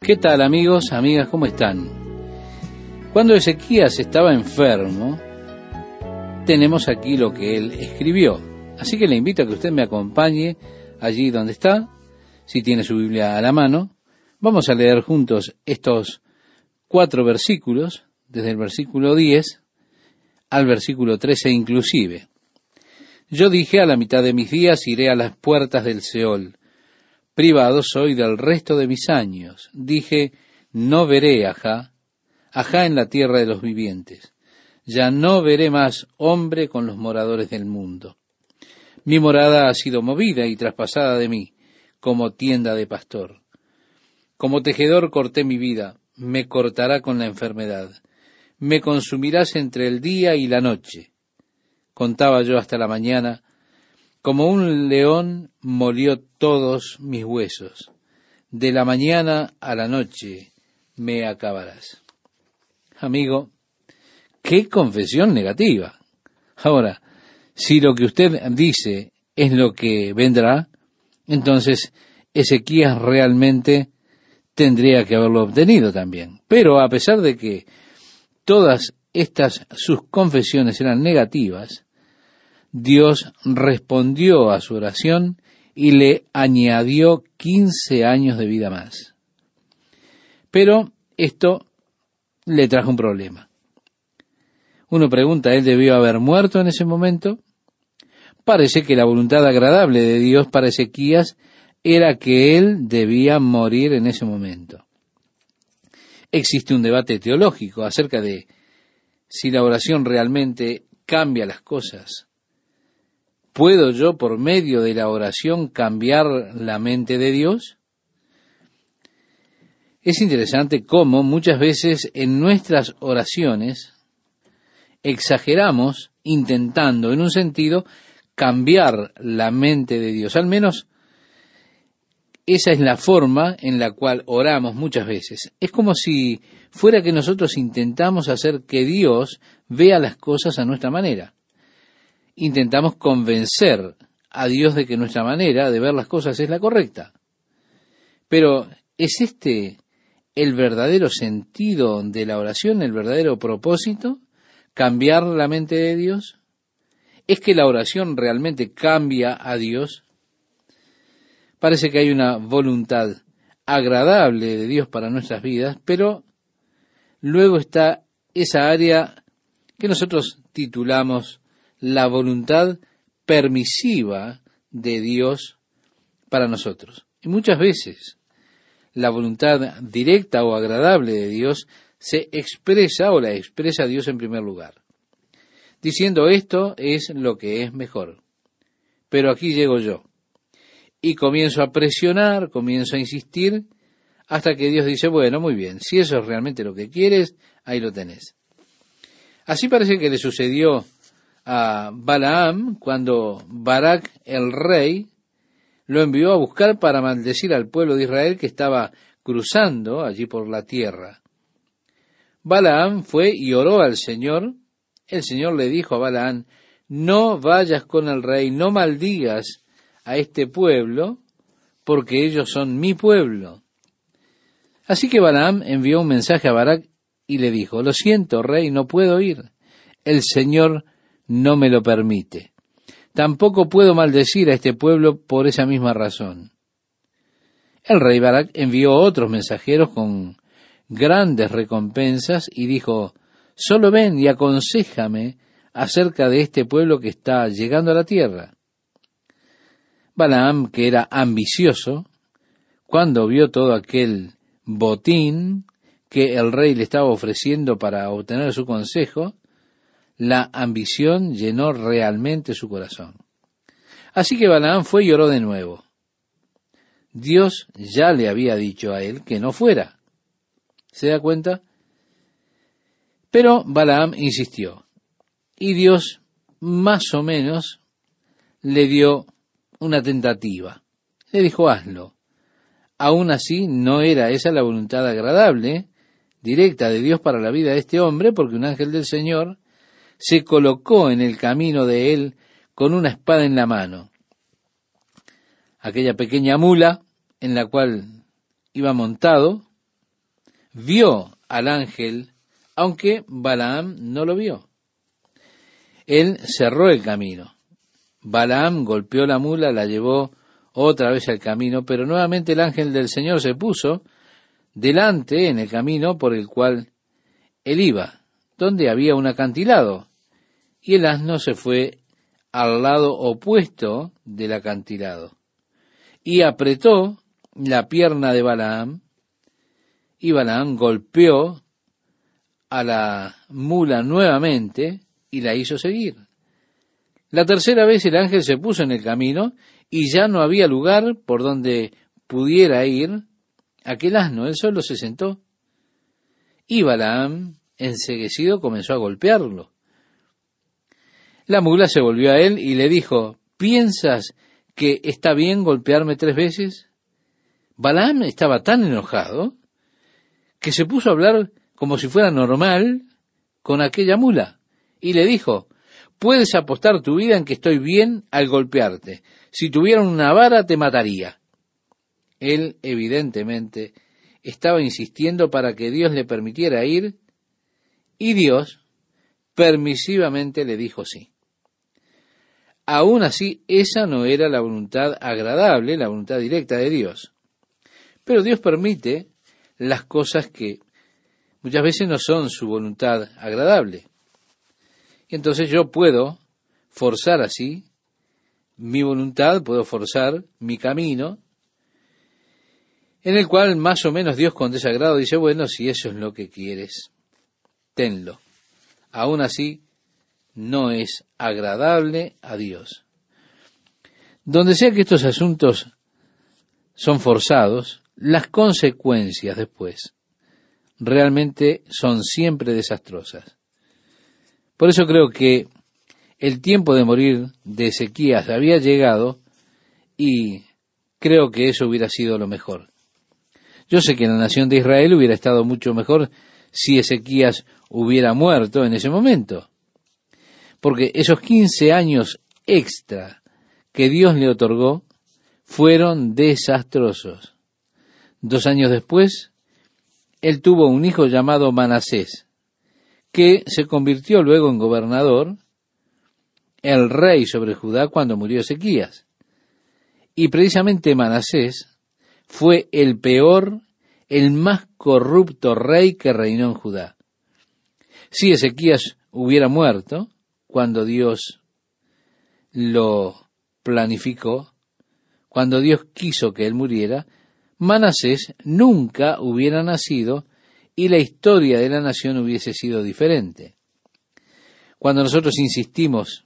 ¿Qué tal, amigos, amigas? ¿Cómo están? Cuando Ezequías estaba enfermo, tenemos aquí lo que él escribió. Así que le invito a que usted me acompañe allí donde está, si tiene su Biblia a la mano. Vamos a leer juntos estos 4 versículos, desde el versículo 10 al versículo 13 inclusive. Yo dije: a la mitad de mis días iré a las puertas del Seol. Privado soy del resto de mis años. Dije: no veré ajá en la tierra de los vivientes. Ya no veré más hombre con los moradores del mundo. Mi morada ha sido movida y traspasada de mí, como tienda de pastor. Como tejedor corté mi vida, me cortará con la enfermedad. Me consumirás entre el día y la noche. Contaba yo hasta la mañana. Como un león molió todos mis huesos. De la mañana a la noche me acabarás. Amigo, qué confesión negativa. Ahora, si lo que usted dice es lo que vendrá, entonces Ezequías realmente tendría que haberlo obtenido también. Pero a pesar de que todas estas sus confesiones eran negativas, Dios respondió a su oración y le añadió 15 años de vida más. Pero esto le trajo un problema. Uno pregunta, ¿él debió haber muerto en ese momento? Parece que la voluntad agradable de Dios para Ezequías era que él debía morir en ese momento. Existe un debate teológico acerca de si la oración realmente cambia las cosas. ¿Puedo yo, por medio de la oración, cambiar la mente de Dios? Es interesante cómo muchas veces en nuestras oraciones exageramos intentando, en un sentido, cambiar la mente de Dios. Al menos esa es la forma en la cual oramos muchas veces. Es como si fuera que nosotros intentamos hacer que Dios vea las cosas a nuestra manera. Intentamos convencer a Dios de que nuestra manera de ver las cosas es la correcta. Pero, ¿es este el verdadero sentido de la oración, el verdadero propósito? ¿Cambiar la mente de Dios? ¿Es que la oración realmente cambia a Dios? Parece que hay una voluntad agradable de Dios para nuestras vidas, pero luego está esa área que nosotros titulamos la voluntad permisiva de Dios para nosotros. Y muchas veces la voluntad directa o agradable de Dios se expresa o la expresa Dios en primer lugar, diciendo: esto es lo que es mejor. Pero aquí llego yo y comienzo a presionar, comienzo a insistir, hasta que Dios dice: bueno, muy bien, si eso es realmente lo que quieres, ahí lo tenés. Así parece que le sucedió a Balaam cuando Barac el rey lo envió a buscar para maldecir al pueblo de Israel que estaba cruzando allí por la tierra. Balaam fue y oró al Señor. El Señor le dijo a Balaam: no vayas con el rey, no maldigas a este pueblo, porque ellos son mi pueblo. Así que Balaam envió un mensaje a Barac y le dijo: lo siento, rey, no puedo ir. El Señor no me lo permite. Tampoco puedo maldecir a este pueblo por esa misma razón. El rey Barac envió otros mensajeros con grandes recompensas y dijo: solo ven y aconséjame acerca de este pueblo que está llegando a la tierra. Balaam, que era ambicioso, cuando vio todo aquel botín que el rey le estaba ofreciendo para obtener su consejo, la ambición llenó realmente su corazón. Así que Balaam fue y oró de nuevo. Dios ya le había dicho a él que no fuera. ¿Se da cuenta? Pero Balaam insistió, y Dios más o menos le dio una tentativa. Le dijo: hazlo. Aún así, no era esa la voluntad agradable, directa de Dios para la vida de este hombre, porque un ángel del Señor se colocó en el camino de él con una espada en la mano. Aquella pequeña mula en la cual iba montado vio al ángel, aunque Balaam no lo vio. Él cerró el camino. Balaam golpeó la mula, la llevó otra vez al camino, pero nuevamente el ángel del Señor se puso delante en el camino por el cual él iba, donde había un acantilado, y el asno se fue al lado opuesto del acantilado, y apretó la pierna de Balaam, y Balaam golpeó a la mula nuevamente y la hizo seguir. La tercera vez el ángel se puso en el camino y ya no había lugar por donde pudiera ir aquel asno. Él solo se sentó. Y Balaam, enceguecido, comenzó a golpearlo. La mula se volvió a él y le dijo: ¿piensas que está bien golpearme 3 veces? Balaam estaba tan enojado que se puso a hablar como si fuera normal con aquella mula, y le dijo: puedes apostar tu vida en que estoy bien al golpearte. Si tuviera una vara te mataría. Él evidentemente estaba insistiendo para que Dios le permitiera ir, y Dios permisivamente le dijo sí. Aún así, esa no era la voluntad agradable, la voluntad directa de Dios. Pero Dios permite las cosas que muchas veces no son su voluntad agradable. Y entonces yo puedo forzar así mi voluntad, puedo forzar mi camino, en el cual más o menos Dios con desagrado dice: bueno, si eso es lo que quieres, tenlo. Aún así, no es agradable a Dios. Donde sea que estos asuntos son forzados, las consecuencias después realmente son siempre desastrosas. Por eso creo que el tiempo de morir de Ezequías había llegado, y creo que eso hubiera sido lo mejor. Yo sé que la nación de Israel hubiera estado mucho mejor si Ezequías hubiera muerto en ese momento, porque esos 15 años extra que Dios le otorgó fueron desastrosos. 2 años después, él tuvo un hijo llamado Manasés, que se convirtió luego en gobernador, el rey sobre Judá cuando murió Ezequías. Y precisamente Manasés fue el peor, el más corrupto rey que reinó en Judá. Si Ezequías hubiera muerto cuando Dios lo planificó, cuando Dios quiso que él muriera, Manasés nunca hubiera nacido y la historia de la nación hubiese sido diferente. Cuando nosotros insistimos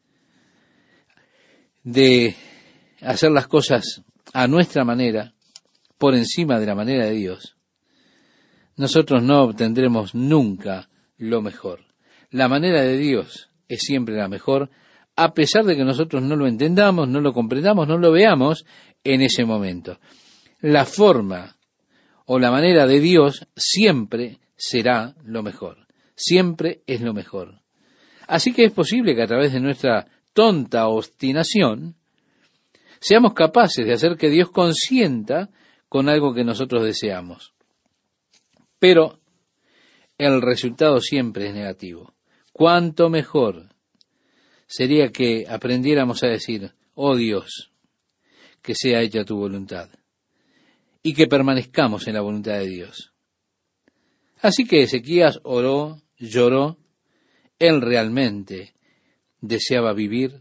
de hacer las cosas a nuestra manera, por encima de la manera de Dios, nosotros no obtendremos nunca lo mejor. La manera de Dios es siempre la mejor, a pesar de que nosotros no lo entendamos, no lo comprendamos, no lo veamos en ese momento. La forma o la manera de Dios siempre será lo mejor, siempre es lo mejor. Así que es posible que a través de nuestra tonta obstinación seamos capaces de hacer que Dios consienta con algo que nosotros deseamos. Pero el resultado siempre es negativo. ¿Cuánto mejor sería que aprendiéramos a decir: oh Dios, que sea hecha tu voluntad, y que permanezcamos en la voluntad de Dios? Así que Ezequías oró, lloró, él realmente deseaba vivir.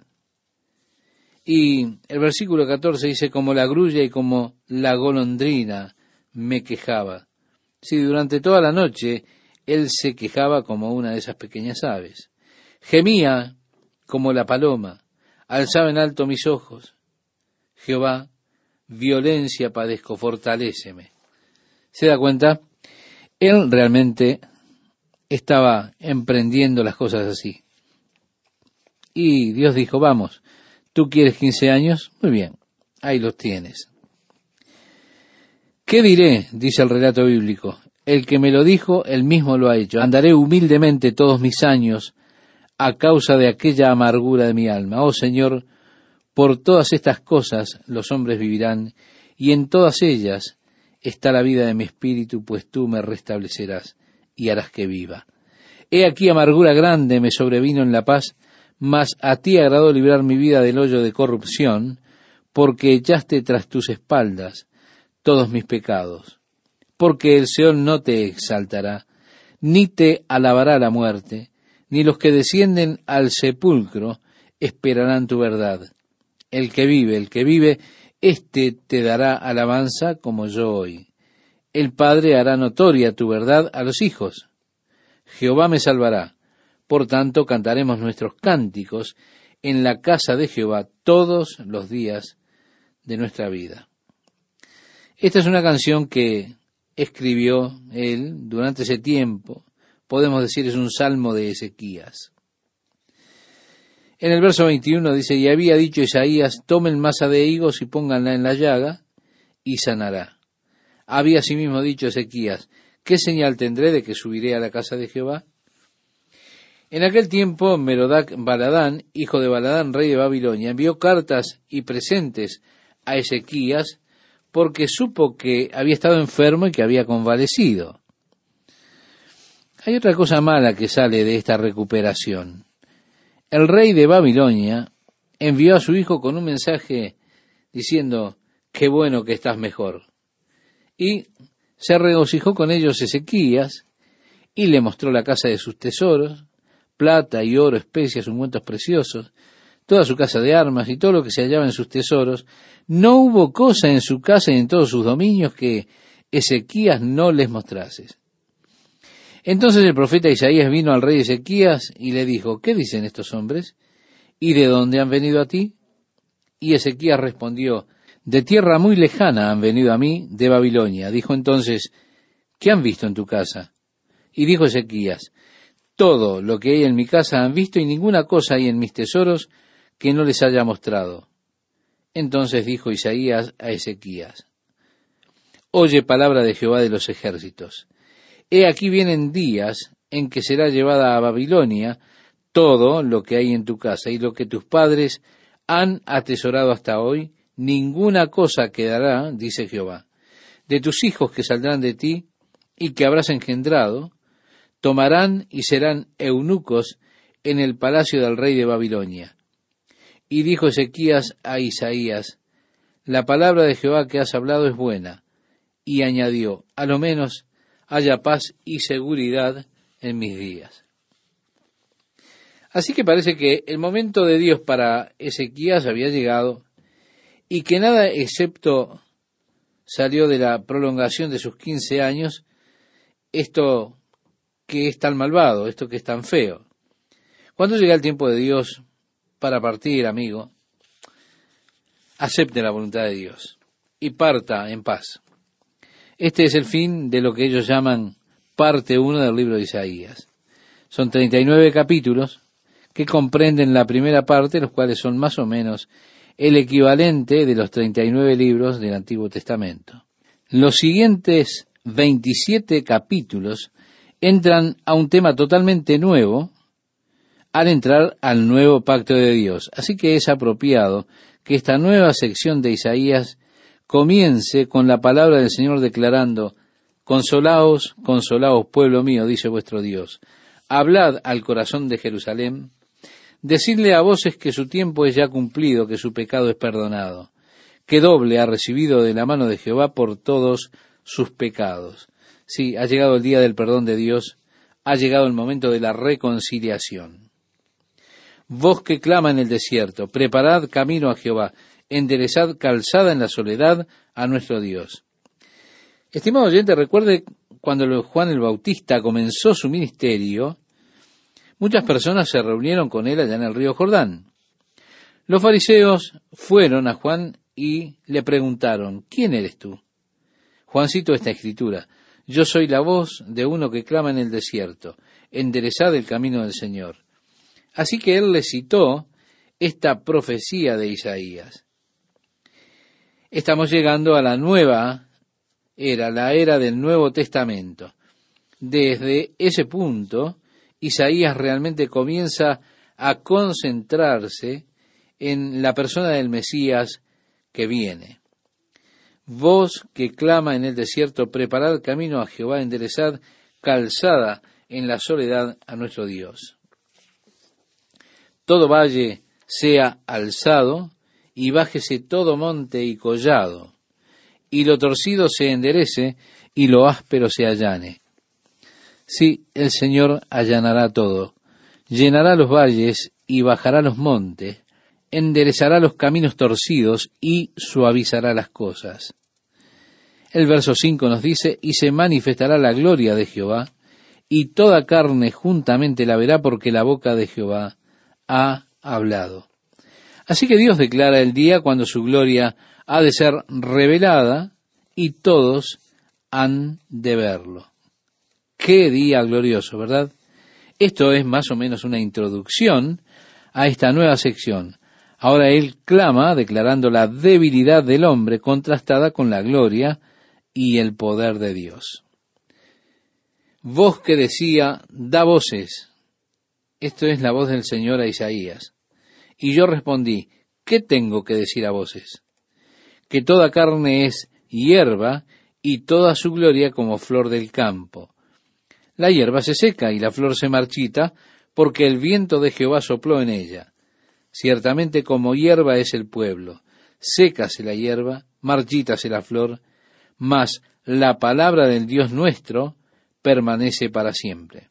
Y el versículo 14 dice: como la grulla y como la golondrina me quejaba. Sí, durante toda la noche él se quejaba como una de esas pequeñas aves. Gemía como la paloma, alzaba en alto mis ojos. Jehová, violencia padezco, fortaléceme. ¿Se da cuenta? Él realmente estaba emprendiendo las cosas así. Y Dios dijo: vamos, ¿tú quieres 15 años? Muy bien, ahí los tienes. ¿Qué diré?, dice el relato bíblico. El que me lo dijo, él mismo lo ha hecho. Andaré humildemente todos mis años a causa de aquella amargura de mi alma. Oh Señor, por todas estas cosas los hombres vivirán, y en todas ellas está la vida de mi espíritu, pues tú me restablecerás y harás que viva. He aquí amargura grande me sobrevino en la paz, mas a ti agradó librar mi vida del hoyo de corrupción, porque echaste tras tus espaldas todos mis pecados. Porque el Seol no te exaltará, ni te alabará la muerte, ni los que descienden al sepulcro esperarán tu verdad. El que vive, éste te dará alabanza como yo hoy. El Padre hará notoria tu verdad a los hijos. Jehová me salvará. Por tanto, cantaremos nuestros cánticos en la casa de Jehová todos los días de nuestra vida. Esta es una canción que escribió él durante ese tiempo. Podemos decir es un salmo de Ezequías. En el verso 21 dice, y había dicho Isaías, tomen masa de higos y pónganla en la llaga, y sanará. Había asimismo dicho Ezequías, ¿qué señal tendré de que subiré a la casa de Jehová? En aquel tiempo, Merodac Baladán, hijo de Baladán, rey de Babilonia, envió cartas y presentes a Ezequías, porque supo que había estado enfermo y que había convalecido. Hay otra cosa mala que sale de esta recuperación. El rey de Babilonia envió a su hijo con un mensaje diciendo, qué bueno que estás mejor. Y se regocijó con ellos Ezequías y le mostró la casa de sus tesoros, plata y oro, especias, ungüentos preciosos, toda su casa de armas y todo lo que se hallaba en sus tesoros. No hubo cosa en su casa y en todos sus dominios que Ezequías no les mostrase. Entonces el profeta Isaías vino al rey Ezequías y le dijo, ¿qué dicen estos hombres? ¿Y de dónde han venido a ti? Y Ezequías respondió, de tierra muy lejana han venido a mí, de Babilonia. Dijo entonces, ¿qué han visto en tu casa? Y dijo Ezequías, todo lo que hay en mi casa han visto y ninguna cosa hay en mis tesoros que no les haya mostrado. Entonces dijo Isaías a Ezequías, oye palabra de Jehová de los ejércitos. He aquí vienen días en que será llevada a Babilonia todo lo que hay en tu casa y lo que tus padres han atesorado hasta hoy, ninguna cosa quedará, dice Jehová. De tus hijos que saldrán de ti y que habrás engendrado, tomarán y serán eunucos en el palacio del rey de Babilonia. Y dijo Ezequías a Isaías, la palabra de Jehová que has hablado es buena. Y añadió, a lo menos haya paz y seguridad en mis días. Así que parece que el momento de Dios para Ezequías había llegado y que nada excepto salió de la prolongación de sus 15 años, esto que es tan malvado, esto que es tan feo. Cuando llega el tiempo de Dios para partir, amigo, acepte la voluntad de Dios y parta en paz. Este es el fin de lo que ellos llaman parte 1 del libro de Isaías. Son 39 capítulos que comprenden la primera parte, los cuales son más o menos el equivalente de los 39 libros del Antiguo Testamento. Los siguientes 27 capítulos entran a un tema totalmente nuevo al entrar al nuevo pacto de Dios. Así que es apropiado que esta nueva sección de Isaías comience con la palabra del Señor declarando, consolaos, consolaos, pueblo mío, dice vuestro Dios. Hablad al corazón de Jerusalén, decidle a voces que su tiempo es ya cumplido, que su pecado es perdonado, que doble ha recibido de la mano de Jehová por todos sus pecados. Sí, ha llegado el día del perdón de Dios, ha llegado el momento de la reconciliación. Voz que clama en el desierto, preparad camino a Jehová, enderezad calzada en la soledad a nuestro Dios. Estimado oyente, recuerde cuando Juan el Bautista comenzó su ministerio, muchas personas se reunieron con él allá en el río Jordán. Los fariseos fueron a Juan y le preguntaron, ¿quién eres tú? Juan citó esta escritura, yo soy la voz de uno que clama en el desierto, enderezad el camino del Señor. Así que él le citó esta profecía de Isaías. Estamos llegando a la nueva era, la era del Nuevo Testamento. Desde ese punto, Isaías realmente comienza a concentrarse en la persona del Mesías que viene. Voz que clama en el desierto, preparad camino a Jehová, enderezad calzada en la soledad a nuestro Dios. Todo valle sea alzado, y bájese todo monte y collado, y lo torcido se enderece, y lo áspero se allane. Sí, el Señor allanará todo, llenará los valles y bajará los montes, enderezará los caminos torcidos y suavizará las cosas. El verso 5 nos dice, y se manifestará la gloria de Jehová, y toda carne juntamente la verá, porque la boca de Jehová ha hablado. Así que Dios declara el día cuando su gloria ha de ser revelada, y todos han de verlo. ¡Qué día glorioso!, ¿verdad? Esto es más o menos una introducción a esta nueva sección. Ahora él clama declarando la debilidad del hombre contrastada con la gloria y el poder de Dios. Voz que decía, da voces. Esto es la voz del Señor a Isaías. Y yo respondí, ¿qué tengo que decir a voces? Que toda carne es hierba y toda su gloria como flor del campo. La hierba se seca y la flor se marchita, porque el viento de Jehová sopló en ella. Ciertamente como hierba es el pueblo, sécase la hierba, marchítase la flor, mas la palabra del Dios nuestro permanece para siempre.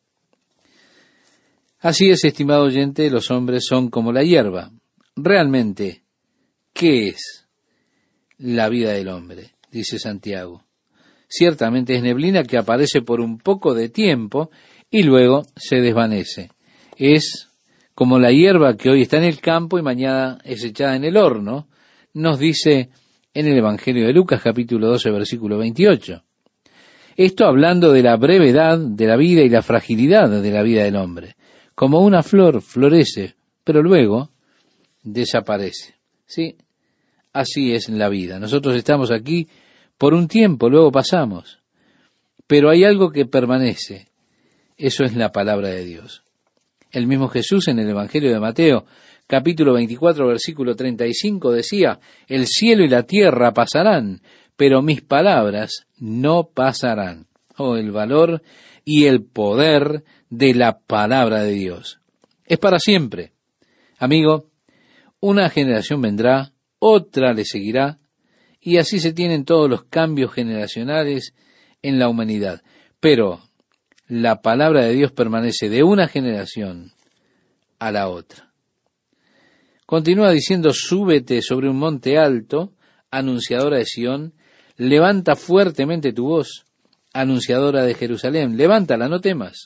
Así es, estimado oyente, los hombres son como la hierba. Realmente, ¿qué es la vida del hombre?, dice Santiago. Ciertamente es neblina que aparece por un poco de tiempo y luego se desvanece. Es como la hierba que hoy está en el campo y mañana es echada en el horno, nos dice en el Evangelio de Lucas, capítulo 12, versículo 28. Esto hablando de la brevedad de la vida y la fragilidad de la vida del hombre. Como una flor florece, pero luego desaparece. Sí, así es la vida. Nosotros estamos aquí por un tiempo, luego pasamos. Pero hay algo que permanece. Eso es la palabra de Dios. El mismo Jesús en el Evangelio de Mateo, capítulo 24, versículo 35, decía, el cielo y la tierra pasarán, pero mis palabras no pasarán. Oh, el valor y el poder de la palabra de Dios. Es para siempre. Amigo, una generación vendrá, otra le seguirá, y así se tienen todos los cambios generacionales en la humanidad. Pero la palabra de Dios permanece de una generación a la otra. Continúa diciendo, súbete sobre un monte alto, anunciadora de Sión, levanta fuertemente tu voz, anunciadora de Jerusalén, levántala, no temas.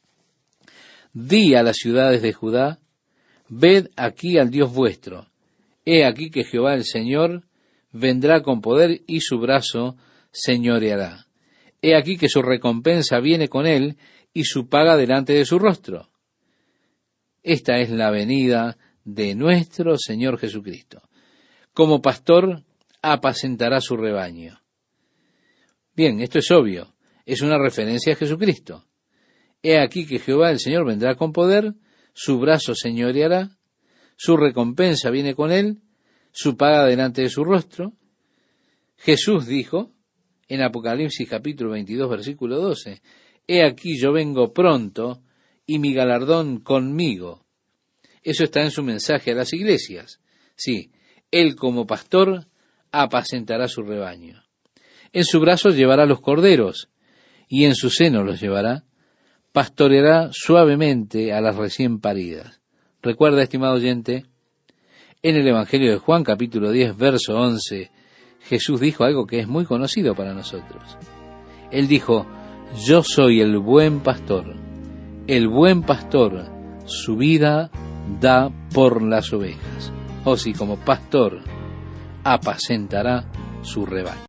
Di a las ciudades de Judá, ved aquí al Dios vuestro. He aquí que Jehová el Señor vendrá con poder y su brazo señoreará. He aquí que su recompensa viene con él y su paga delante de su rostro. Esta es la venida de nuestro Señor Jesucristo. Como pastor apacentará su rebaño. Bien, esto es obvio, es una referencia a Jesucristo. He aquí que Jehová el Señor vendrá con poder, su brazo señoreará, su recompensa viene con él, su paga delante de su rostro. Jesús dijo en Apocalipsis capítulo 22, versículo 12, he aquí yo vengo pronto y mi galardón conmigo. Eso está en su mensaje a las iglesias. Sí, él como pastor apacentará su rebaño. En su brazo llevará los corderos y en su seno los llevará. Pastoreará suavemente a las recién paridas. Recuerda, estimado oyente, en el Evangelio de Juan, capítulo 10, verso 11, Jesús dijo algo que es muy conocido para nosotros. Él dijo, yo soy el buen pastor. El buen pastor su vida da por las ovejas. O si como pastor apacentará su rebaño.